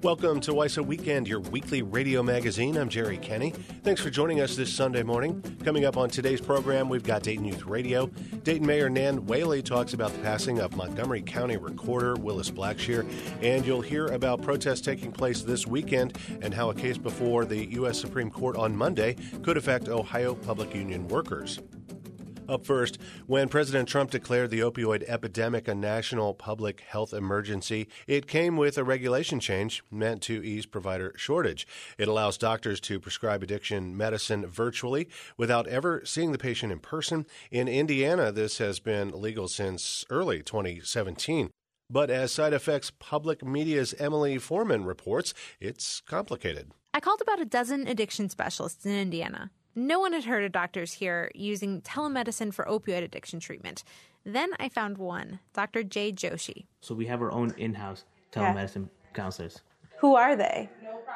Welcome to WISA Weekend, your weekly radio magazine. I'm Jerry Kenny. Thanks for joining us this Sunday morning. Coming up on today's program, we've got Dayton Youth Radio. Dayton Mayor Nan Whaley talks about the passing of Montgomery County Recorder Willis Blackshear, and you'll hear about protests taking place this weekend and how a case before the U.S. Supreme Court on Monday could affect Ohio public union workers. Up first, when President Trump declared the opioid epidemic a national public health emergency, it came with a regulation change meant to ease provider shortage. It allows doctors to prescribe addiction medicine virtually without ever seeing the patient in person. In Indiana, this has been legal since early 2017. But as Side Effects Public Media's Emily Foreman reports, it's complicated. I called about a dozen addiction specialists in Indiana. No one had heard of doctors here using telemedicine for opioid addiction treatment. Then I found one, Dr. Jay Joshi. So we have our own in-house telemedicine counselors. Who are they?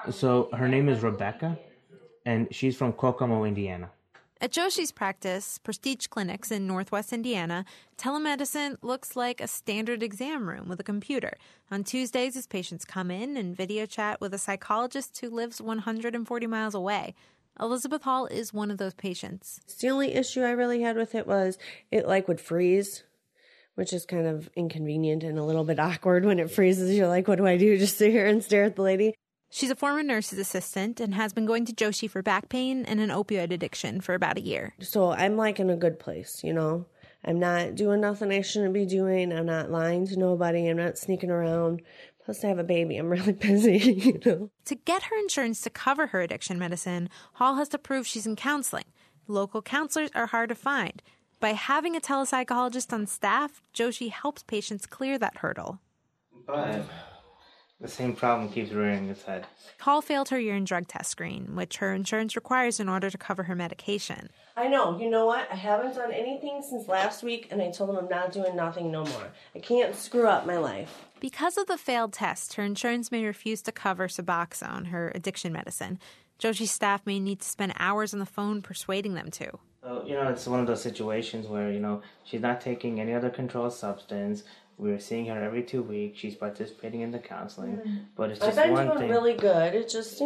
So her name is Rebecca, and she's from Kokomo, Indiana. At Joshi's practice, Prestige Clinics in Northwest Indiana, telemedicine looks like a standard exam room with a computer. On Tuesdays, his patients come in and video chat with a psychologist who lives 140 miles away. Elizabeth Hall is one of those patients. The only issue I really had with it was it would freeze, which is kind of inconvenient and a little bit awkward when it freezes. You're like, what do I do? Just sit here and stare at the lady? She's a former nurse's assistant and has been going to Joshi for back pain and an opioid addiction for about a year. So I'm in a good place, I'm not doing nothing I shouldn't be doing. I'm not lying to nobody. I'm not sneaking around. Plus, I have a baby. I'm really busy, To get her insurance to cover her addiction medicine, Hall has to prove she's in counseling. Local counselors are hard to find. By having a telepsychologist on staff, Joshi helps patients clear that hurdle. But the same problem keeps rearing its head. Hall failed her urine drug test screen, which her insurance requires in order to cover her medication. I know. You know what? I haven't done anything since last week, and I told them I'm not doing nothing no more. I can't screw up my life. Because of the failed test, her insurance may refuse to cover Suboxone, her addiction medicine. Joshi's staff may need to spend hours on the phone persuading them to. So, it's one of those situations where, she's not taking any other controlled substance. We're seeing her every 2 weeks. She's participating in the counseling. But it's just one thing. I've been doing really good. It's just,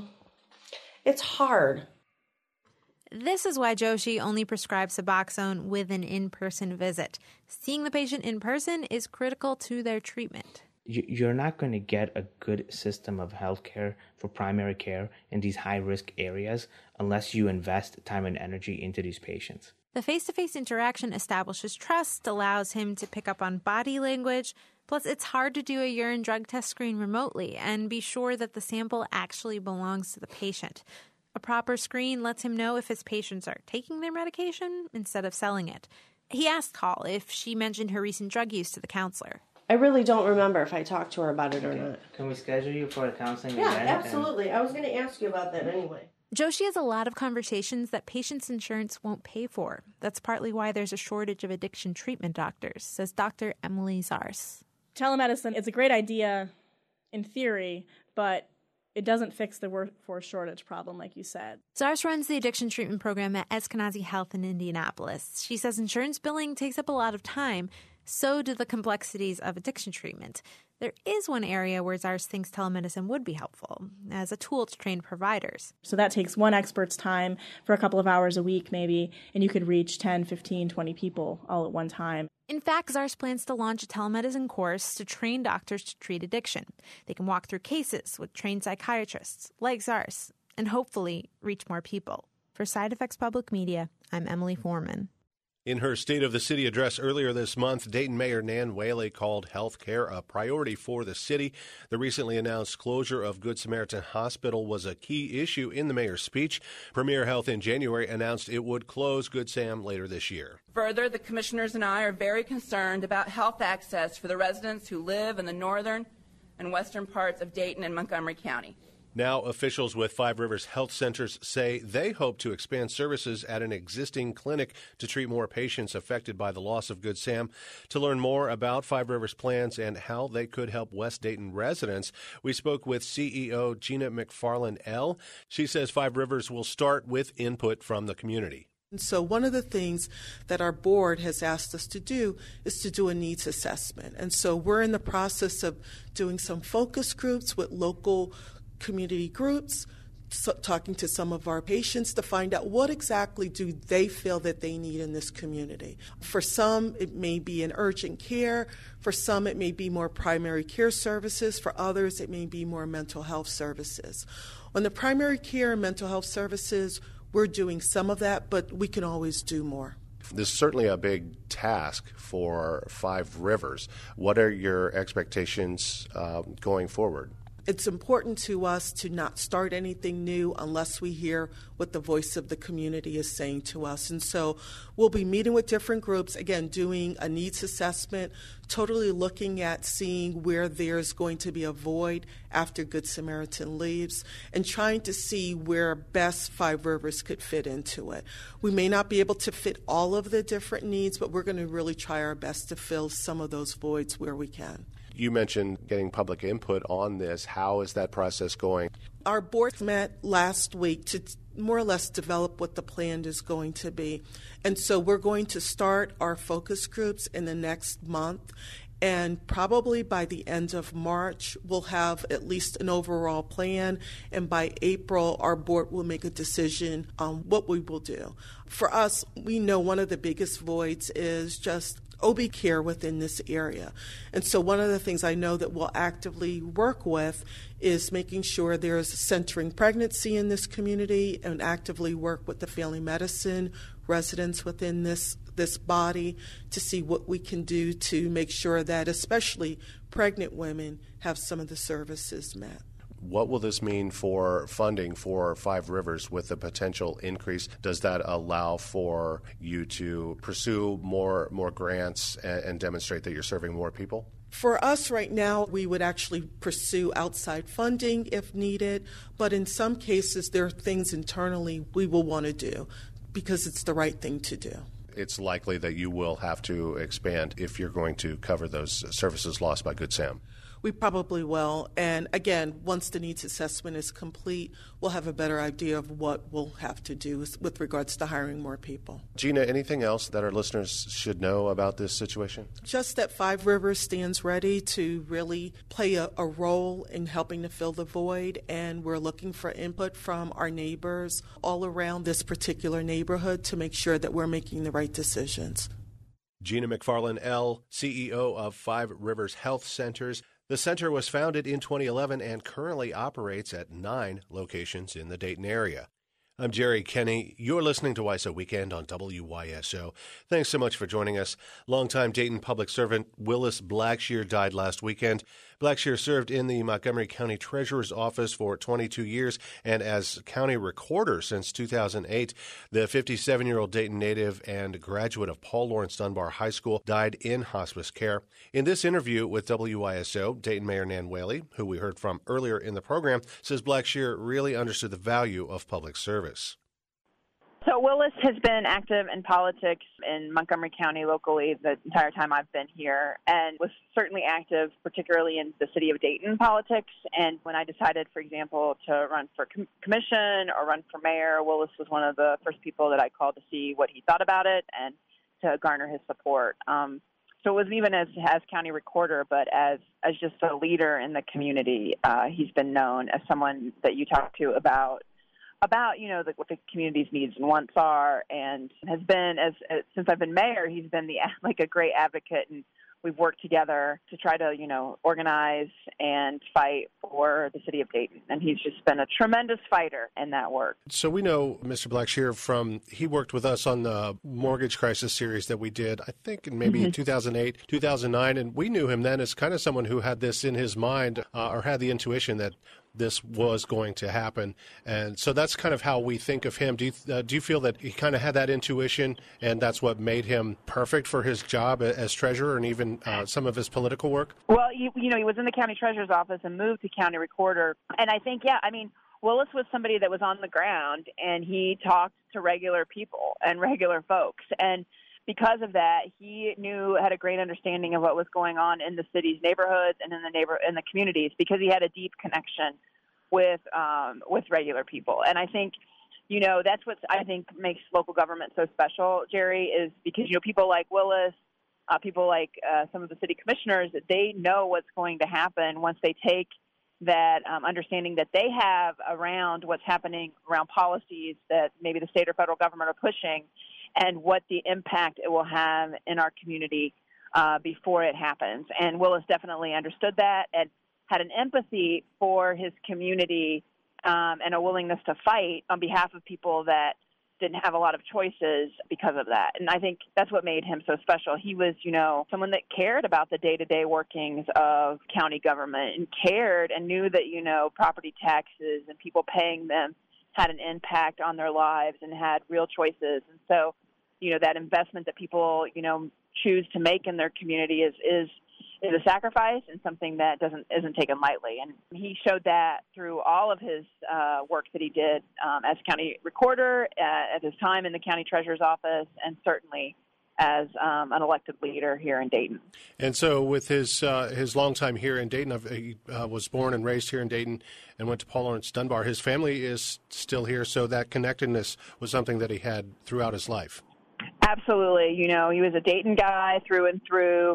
it's hard. This is why Joshi only prescribes Suboxone with an in-person visit. Seeing the patient in person is critical to their treatment. You're not going to get a good system of healthcare for primary care in these high-risk areas unless you invest time and energy into these patients. The face-to-face interaction establishes trust, allows him to pick up on body language. Plus, it's hard to do a urine drug test screen remotely and be sure that the sample actually belongs to the patient. A proper screen lets him know if his patients are taking their medication instead of selling it. He asked Hall if she mentioned her recent drug use to the counselor. I really don't remember if I talked to her about it or not. Can we schedule you for a counseling event? Yeah, absolutely. I was going to ask you about that anyway. Joshi has a lot of conversations that patients' insurance won't pay for. That's partly why there's a shortage of addiction treatment doctors, says Dr. Emily Zars. Telemedicine is a great idea in theory, but it doesn't fix the workforce shortage problem, like you said. Zars runs the addiction treatment program at Eskenazi Health in Indianapolis. She says insurance billing takes up a lot of time. So do the complexities of addiction treatment. There is one area where Zars thinks telemedicine would be helpful as a tool to train providers. So that takes one expert's time for a couple of hours a week maybe, and you could reach 10, 15, 20 people all at one time. In fact, Zars plans to launch a telemedicine course to train doctors to treat addiction. They can walk through cases with trained psychiatrists like Zars and hopefully reach more people. For Side Effects Public Media, I'm Emily Foreman. In her State of the City address earlier this month, Dayton Mayor Nan Whaley called health care a priority for the city. The recently announced closure of Good Samaritan Hospital was a key issue in the mayor's speech. Premier Health in January announced it would close Good Sam later this year. Further, the commissioners and I are very concerned about health access for the residents who live in the northern and western parts of Dayton and Montgomery County. Now, officials with Five Rivers Health Centers say they hope to expand services at an existing clinic to treat more patients affected by the loss of Good Sam. To learn more about Five Rivers' plans and how they could help West Dayton residents, we spoke with CEO Gina McFarland L. She says Five Rivers will start with input from the community. And so one of the things that our board has asked us to do is to do a needs assessment. And so we're in the process of doing some focus groups with local community groups, talking to some of our patients to find out what exactly do they feel that they need in this community. For some, it may be an urgent care. For some, it may be more primary care services. For others, it may be more mental health services. On the primary care and mental health services, we're doing some of that, but we can always do more. This is certainly a big task for Five Rivers. What are your expectations going forward? It's important to us to not start anything new unless we hear what the voice of the community is saying to us. And so we'll be meeting with different groups, again, doing a needs assessment, totally looking at seeing where there's going to be a void after Good Samaritan leaves, and trying to see where best Five Rivers could fit into it. We may not be able to fit all of the different needs, but we're going to really try our best to fill some of those voids where we can. You mentioned getting public input on this. How is that process going? Our board met last week to more or less develop what the plan is going to be. And so we're going to start our focus groups in the next month. And probably by the end of March, we'll have at least an overall plan. And by April, our board will make a decision on what we will do. For us, we know one of the biggest voids is just OB care within this area. And so one of the things I know that we'll actively work with is making sure there's centering pregnancy in this community, and actively work with the family medicine residents within this body to see what we can do to make sure that especially pregnant women have some of the services met. What will this mean for funding for Five Rivers with the potential increase? Does that allow for you to pursue more grants and demonstrate that you're serving more people? For us right now, we would actually pursue outside funding if needed, but in some cases there are things internally we will want to do because it's the right thing to do. It's likely that you will have to expand if you're going to cover those services lost by Good Sam. We probably will. And again, once the needs assessment is complete, we'll have a better idea of what we'll have to do with regards to hiring more people. Gina, anything else that our listeners should know about this situation? Just that Five Rivers stands ready to really play a role in helping to fill the void, and we're looking for input from our neighbors all around this particular neighborhood to make sure that we're making the right decisions. Gina McFarland L., CEO of Five Rivers Health Centers. The center was founded in 2011 and currently operates at 9 locations in the Dayton area. I'm Jerry Kenny. You're listening to WISO Weekend on WYSO. Thanks so much for joining us. Longtime Dayton public servant Willis Blackshear died last weekend. Blackshear served in the Montgomery County Treasurer's Office for 22 years and as county recorder since 2008. The 57-year-old Dayton native and graduate of Paul Laurence Dunbar High School died in hospice care. In this interview with WYSO, Dayton Mayor Nan Whaley, who we heard from earlier in the program, says Blackshear really understood the value of public service. So Willis has been active in politics in Montgomery County locally the entire time I've been here, and was certainly active, particularly in the city of Dayton politics. And when I decided, for example, to run for commission or run for mayor, Willis was one of the first people that I called to see what he thought about it and to garner his support. So it wasn't even as county recorder, but as just a leader in the community. He's been known as someone that you talk to about what the community's needs and wants are, and has been since I've been mayor, he's been a great advocate, and we've worked together to try to organize and fight for the city of Dayton, and he's just been a tremendous fighter in that work. So we know Mr. Blackshear he worked with us on the mortgage crisis series that we did, I think in maybe 2008, 2009, and we knew him then as kind of someone who had this in his mind or had the intuition that this was going to happen. And so that's kind of how we think of him. Do you feel that he kind of had that intuition and that's what made him perfect for his job as treasurer and even some of his political work? Well, he was in the county treasurer's office and moved to county recorder. And I think, Willis was somebody that was on the ground, and he talked to regular people and regular folks. And because of that, he had a great understanding of what was going on in the city's neighborhoods and in the communities, because he had a deep connection with regular people. And I think, that's what I think makes local government so special, Jerry, is because, people like Willis, people like some of the city commissioners, they know what's going to happen once they take that understanding that they have around what's happening around policies that maybe the state or federal government are pushing, and what the impact it will have in our community before it happens. And Willis definitely understood that and had an empathy for his community and a willingness to fight on behalf of people that didn't have a lot of choices because of that. And I think that's what made him so special. He was, someone that cared about the day-to-day workings of county government and cared and knew that, property taxes and people paying them had an impact on their lives and had real choices. And so, that investment that people, choose to make in their community is a sacrifice and something that isn't taken lightly. And he showed that through all of his work that he did as county recorder, at his time in the county treasurer's office, and certainly as an elected leader here in Dayton. And so with his long time here in Dayton, he was born and raised here in Dayton and went to Paul Laurence Dunbar. His family is still here, so that connectedness was something that he had throughout his life. Absolutely. He was a Dayton guy through and through.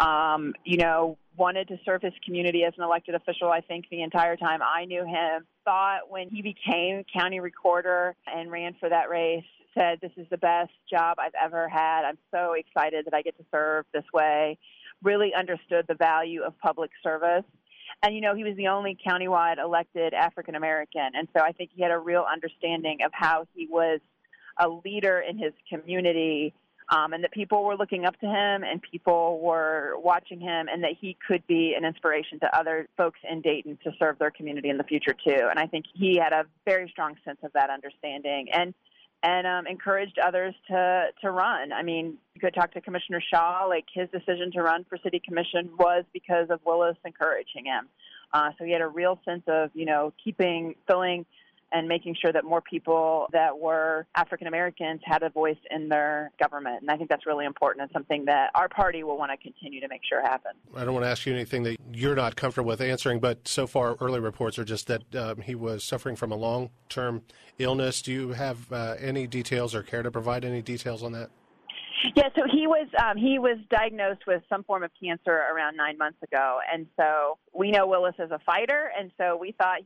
Wanted to serve his community as an elected official, I think, the entire time I knew him. Thought when he became county recorder and ran for that race, said, this is the best job I've ever had. I'm so excited that I get to serve this way. Really understood the value of public service. And, he was the only countywide elected African-American. And so I think he had a real understanding of how he was a leader in his community, and that people were looking up to him and people were watching him, and that he could be an inspiration to other folks in Dayton to serve their community in the future too. And I think he had a very strong sense of that understanding and encouraged others to run. I mean, you could talk to Commissioner Shaw, like his decision to run for city commission was because of Willis encouraging him. So he had a real sense of, filling and making sure that more people that were African Americans had a voice in their government. And I think that's really important and something that our party will want to continue to make sure happens. I don't want to ask you anything that you're not comfortable with answering, but so far early reports are just that he was suffering from a long-term illness. Do you have any details or care to provide any details on that? Yeah, so he was diagnosed with some form of cancer around 9 months ago, and so we know Willis as a fighter, and so we thought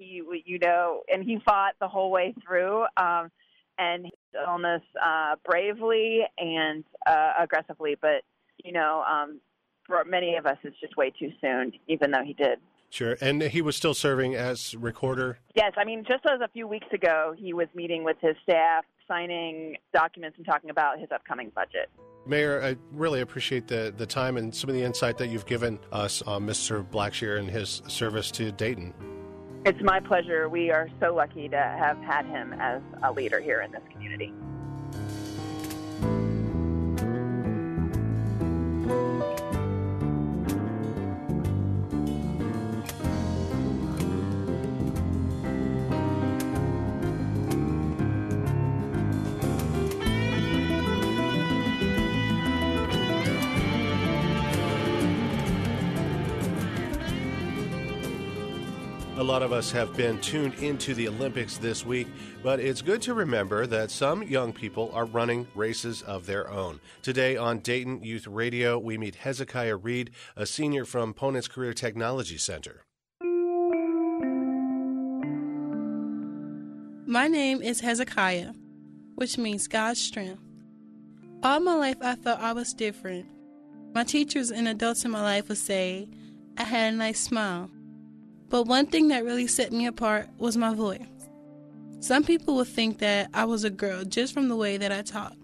and he fought the whole way through, and his illness bravely and aggressively, but for many of us, it's just way too soon, even though he did. Sure, and he was still serving as recorder? Yes, I mean, just as a few weeks ago, he was meeting with his staff, signing documents and talking about his upcoming budget. Mayor, I really appreciate the time and some of the insight that you've given us on Mr. Blackshear and his service to Dayton. It's my pleasure. We are so lucky to have had him as a leader here in this community. A lot of us have been tuned into the Olympics this week, but it's good to remember that some young people are running races of their own. Today on Dayton Youth Radio, we meet Hezekiah Reed, a senior from Ponance Career Technology Center. My name is Hezekiah, which means God's strength. All my life I felt I was different. My teachers and adults in my life would say I had a nice smile. But one thing that really set me apart was my voice. Some people would think that I was a girl just from the way that I talked.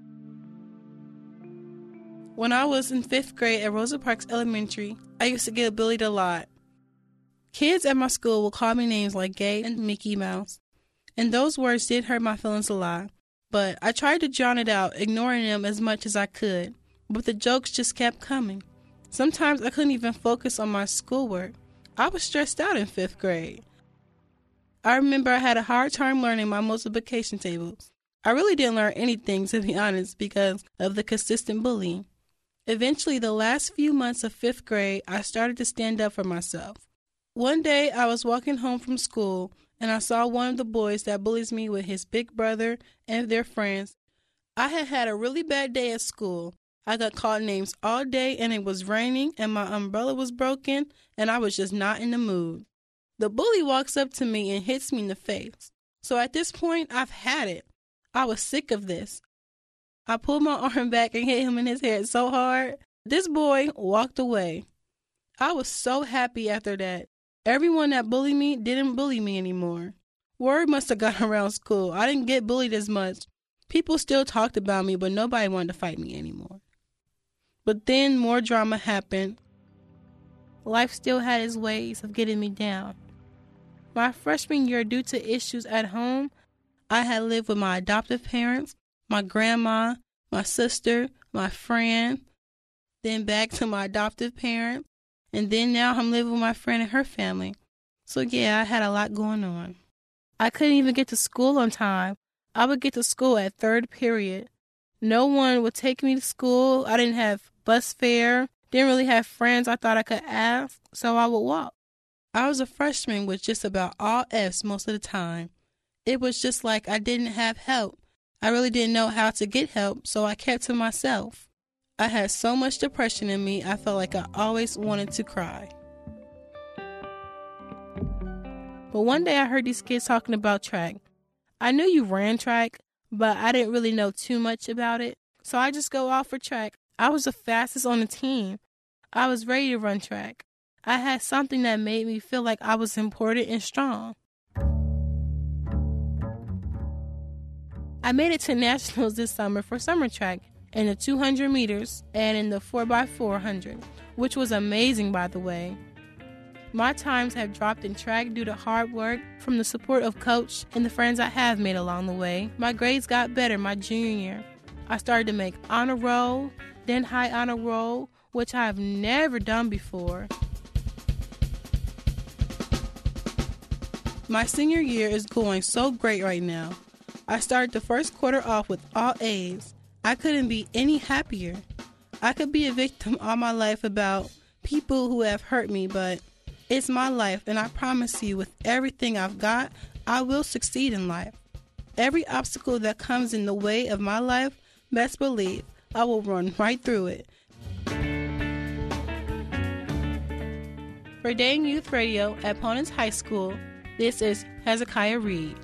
When I was in 5th grade at Rosa Parks Elementary, I used to get bullied a lot. Kids at my school would call me names like Gay and Mickey Mouse, and those words did hurt my feelings a lot. But I tried to drown it out, ignoring them as much as I could, but the jokes just kept coming. Sometimes I couldn't even focus on my schoolwork. I was stressed out in 5th grade. I remember I had a hard time learning my multiplication tables. I really didn't learn anything, to be honest, because of the consistent bullying. Eventually, the last few months of 5th grade, I started to stand up for myself. One day, I was walking home from school, and I saw one of the boys that bullies me with his big brother and their friends. I had had a really bad day at school. I got called names all day, and it was raining, and my umbrella was broken, and I was just not in the mood. The bully walks up to me and hits me in the face. So at this point, I've had it. I was sick of this. I pulled my arm back and hit him in his head so hard. This boy walked away. I was so happy after that. Everyone that bullied me didn't bully me anymore. Word must have got around school. I didn't get bullied as much. People still talked about me, but nobody wanted to fight me anymore. But then more drama happened. Life still had its ways of getting me down. My freshman year, due to issues at home, I had lived with my adoptive parents, my grandma, my sister, my friend, then back to my adoptive parents, and then now I'm living with my friend and her family. So yeah, I had a lot going on. I couldn't even get to school on time. I would get to school at third period. No one would take me to school. I didn't have bus fare, didn't really have friends I thought I could ask, so I would walk. I was a freshman with just about all F's most of the time. It was just like I didn't have help. I really didn't know how to get help, so I kept to myself. I had so much depression in me, I felt like I always wanted to cry. But one day I heard these kids talking about track. I knew you ran track, but I didn't really know too much about it, so I just go out for track. I was the fastest on the team. I was ready to run track. I had something that made me feel like I was important and strong. I made it to nationals this summer for summer track in the 200 meters and in the 4x400, which was amazing, by the way. My times have dropped in track due to hard work from the support of coach and the friends I have made along the way. My grades got better my junior year. I started to make honor roll, then high honor roll, which I have never done before. My senior year is going so great right now. I started the first quarter off with all A's. I couldn't be any happier. I could be a victim all my life about people who have hurt me, but it's my life, and I promise you, with everything I've got, I will succeed in life. Every obstacle that comes in the way of my life, best believe I will run right through it. For Dayton Youth Radio at Ponance High School, this is Hezekiah Reed.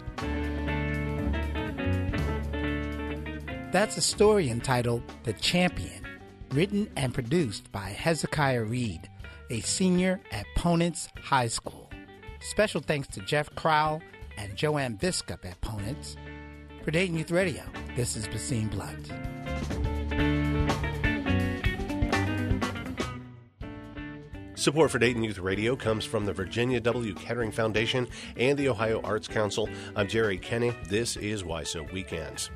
That's a story entitled The Champion, written and produced by Hezekiah Reed, a senior at Ponance High School. Special thanks to Jeff Crowell and Joanne Biscup at Ponance. For Dayton Youth Radio, this is Basim Blunt. Support for Dayton Youth Radio comes from the Virginia W. Kettering Foundation and the Ohio Arts Council. I'm Jerry Kenny. This is Why So Weekends.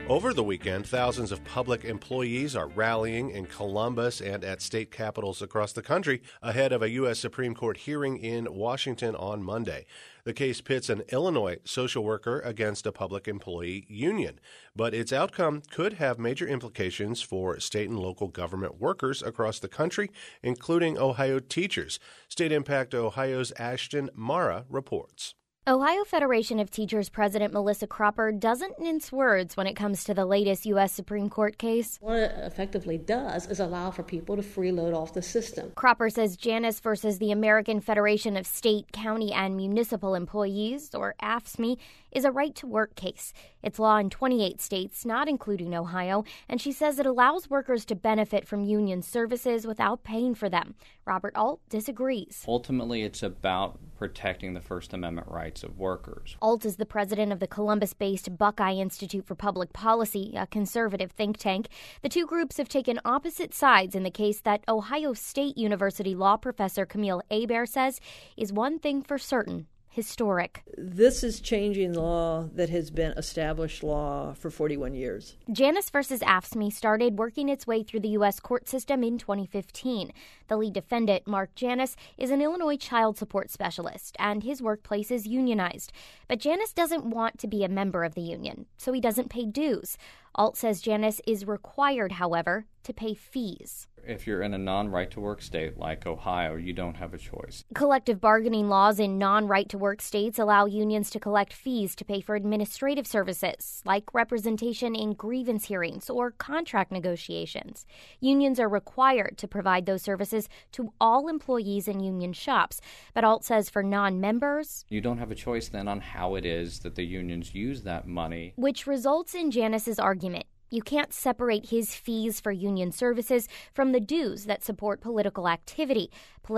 Over the weekend, thousands of public employees are rallying in Columbus and at state capitals across the country ahead of a U.S. Supreme Court hearing in Washington on Monday. The case pits an Illinois social worker against a public employee union, but its outcome could have major implications for state and local government workers across the country, including Ohio teachers. State Impact Ohio's Ashton Mara reports. Ohio Federation of Teachers President Melissa Cropper doesn't mince words when it comes to the latest U.S. Supreme Court case. What it effectively does is allow for people to freeload off the system. Cropper says Janus versus the American Federation of State, County, and Municipal Employees, or AFSCME, is a right-to-work case. It's law in 28 states, not including Ohio, and she says it allows workers to benefit from union services without paying for them. Robert Alt disagrees. Ultimately, it's about protecting the First Amendment rights of workers. Alt is the president of the Columbus-based Buckeye Institute for Public Policy, a conservative think tank. The two groups have taken opposite sides in the case that Ohio State University law professor Camille Hebert says is one thing for certain: historic. This is changing law that has been established law for 41 years. Janus versus AFSCME started working its way through the U.S. court system in 2015. The lead defendant, Mark Janus, is an Illinois child support specialist, and his workplace is unionized. But Janus doesn't want to be a member of the union, so he doesn't pay dues. Alt says Janus is required, however, to pay fees. If you're in a non-right-to-work state like Ohio, you don't have a choice. Collective bargaining laws in non-right-to-work states allow unions to collect fees to pay for administrative services, like representation in grievance hearings or contract negotiations. Unions are required to provide those services to all employees in union shops. But Alt says for non-members, you don't have a choice then on how it is that the unions use that money. Which results in Janus's argument. You can't separate his fees for union services from the dues that support political activity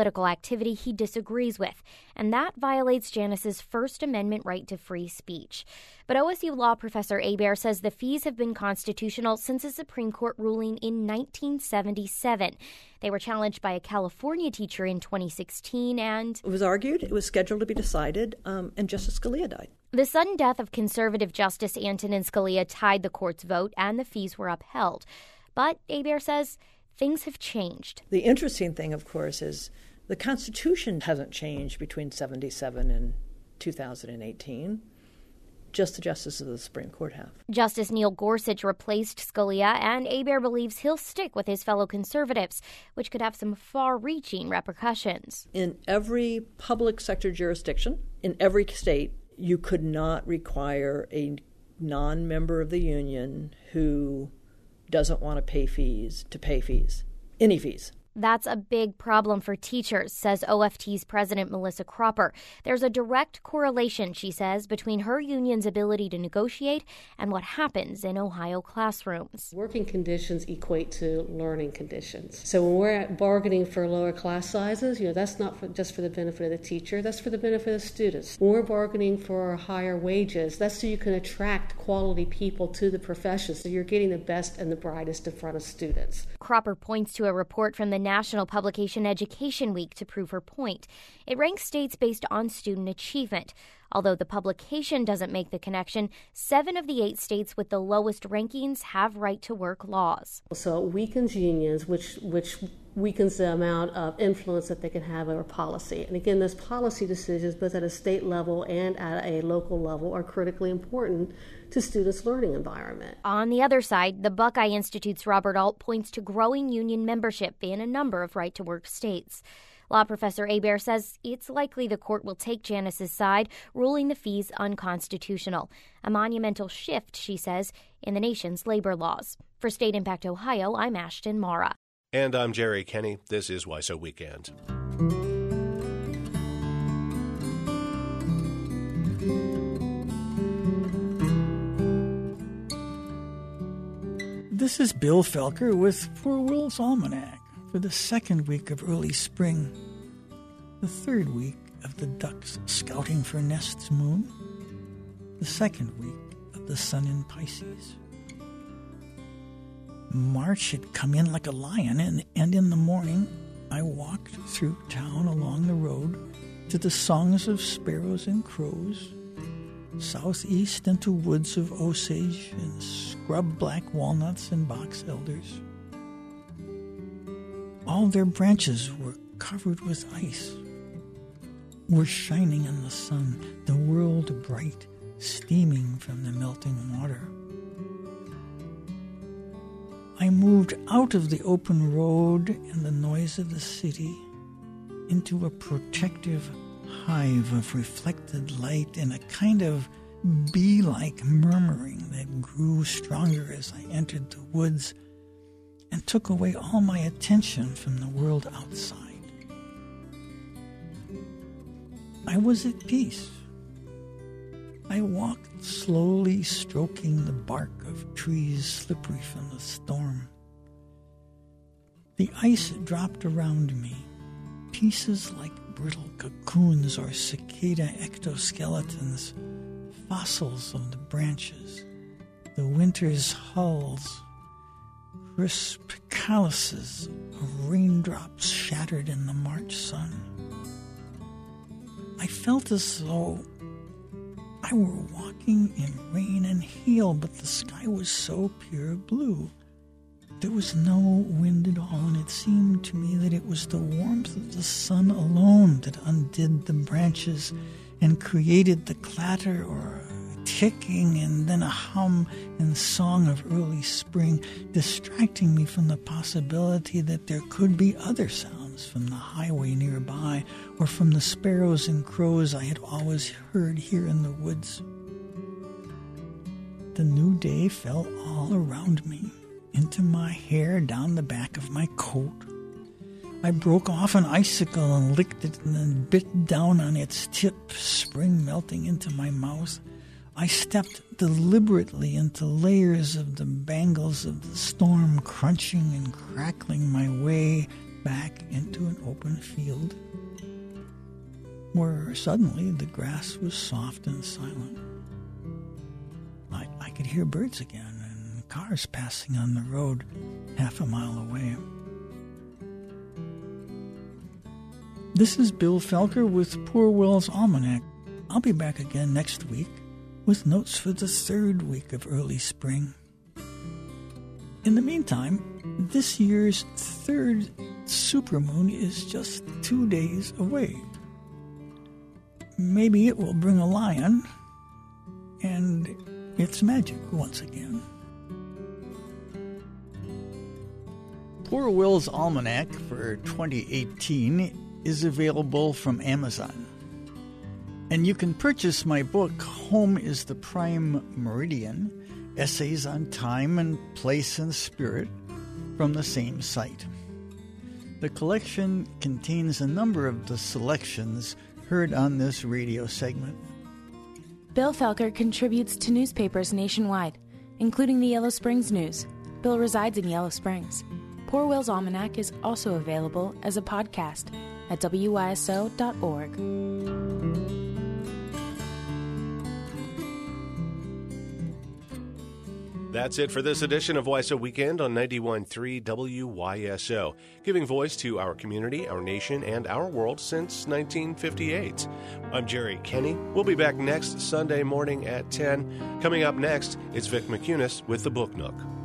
he disagrees with, and that violates Janus's First Amendment right to free speech. But OSU law professor Hebert says the fees have been constitutional since a Supreme Court ruling in 1977. They were challenged by a California teacher in 2016, and it was argued, it was scheduled to be decided, and Justice Scalia died. The sudden death of conservative Justice Antonin Scalia tied the court's vote, and the fees were upheld. But Hebert says things have changed. The interesting thing, of course, is the Constitution hasn't changed between 77 and 2018. Just the justices of the Supreme Court have. Justice Neil Gorsuch replaced Scalia, and Hebert believes he'll stick with his fellow conservatives, which could have some far-reaching repercussions. In every public sector jurisdiction, in every state, you could not require a non-member of the union who doesn't want to pay fees, any fees. That's a big problem for teachers, says OFT's president Melissa Cropper. There's a direct correlation, she says, between her union's ability to negotiate and what happens in Ohio classrooms. Working conditions equate to learning conditions. So when we're bargaining for lower class sizes, that's not just for the benefit of the teacher, that's for the benefit of the students. When we're bargaining for higher wages, that's so you can attract quality people to the profession, so you're getting the best and the brightest in front of students. Cropper points to a report from the national publication Education Week to prove her point. It ranks states based on student achievement. Although the publication doesn't make the connection, 7 of the 8 states with the lowest rankings have right-to-work laws. So it weakens unions, which weakens the amount of influence that they can have over policy. And again, those policy decisions, both at a state level and at a local level, are critically important to students' learning environment. On the other side, the Buckeye Institute's Robert Alt points to growing union membership in a number of right-to-work states. Law professor Hebert says it's likely the court will take Janus's side, ruling the fees unconstitutional. A monumental shift, she says, in the nation's labor laws. For State Impact Ohio, I'm Ashton Mara. And I'm Jerry Kenny. This is WISO Weekend. This is Bill Felker with Poor Will's Almanac for the second week of early spring, the third week of the ducks scouting for nests moon, the second week of the sun in Pisces. March had come in like a lion, and in the morning I walked through town along the road to the songs of sparrows and crows, southeast into woods of osage and scrub black walnuts and box elders. All their branches were covered with ice, were shining in the sun, the world bright, steaming from the melting water. I moved out of the open road and the noise of the city into a protective hive of reflected light and a kind of bee-like murmuring that grew stronger as I entered the woods and took away all my attention from the world outside. I was at peace. I walked slowly, stroking the bark of trees slippery from the storm. The ice dropped around me, pieces like brittle cocoons or cicada ectoskeletons, fossils of the branches, the winter's hulls, crisp calluses of raindrops shattered in the March sun. I felt as though I were walking in rain and hail, but the sky was so pure blue. There was no wind at all, and it seemed to me that it was the warmth of the sun alone that undid the branches and created the clatter or ticking and then a hum and song of early spring, distracting me from the possibility that there could be other sounds from the highway nearby or from the sparrows and crows I had always heard here in the woods. The new day fell all around me, into my hair, down the back of my coat. I broke off an icicle and licked it and then bit down on its tip, spring melting into my mouth. I stepped deliberately into layers of the bangles of the storm, crunching and crackling my way back into an open field, where suddenly the grass was soft and silent. I could hear birds again and cars passing on the road half a mile away. This is Bill Felker with Poor Will's Almanac. I'll be back again next week with notes for the third week of early spring. In the meantime, this year's third supermoon is just 2 days away. Maybe it will bring a lion and its magic once again. Poor Will's Almanac for 2018 is available from Amazon. And you can purchase my book, Home is the Prime Meridian, Essays on Time and Place and Spirit, from the same site. The collection contains a number of the selections heard on this radio segment. Bill Felker contributes to newspapers nationwide, including the Yellow Springs News. Bill resides in Yellow Springs. Poor Will's Almanac is also available as a podcast at wyso.org. That's it for this edition of WYSO Weekend on 91.3 WYSO, giving voice to our community, our nation, and our world since 1958. I'm Jerry Kenny. We'll be back next Sunday morning at 10. Coming up next, it's Vic McCunis with the Book Nook.